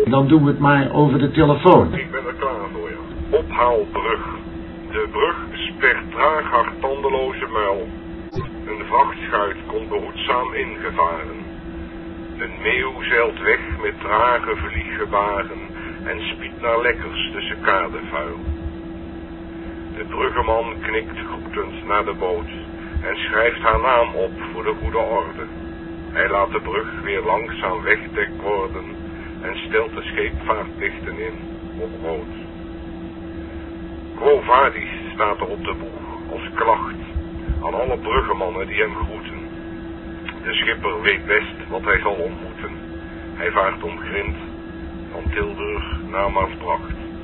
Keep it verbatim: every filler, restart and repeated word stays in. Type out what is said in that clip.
Dan doen we het maar over de telefoon. Ik ben er klaar voor, ja. Ophaalbrug. De brug spert traag haar tandeloze muil. Een vrachtschuit komt behoedzaam ingevaren. Een meeuw zeilt weg met trage vlieggebaren en spiedt naar lekkers tussen kadevuil. De bruggeman knikt groetend naar de boot en schrijft haar naam op voor de goede orde. Hij laat de brug weer langzaam wegdekt worden en stelt de scheepvaartlichten in op rood. Quo vadis staat er op de boeg als klacht aan alle bruggemannen die hem groeten. De schipper weet best wat hij zal ontmoeten. Hij vaart om Grint van Tilburg naar Maasbracht.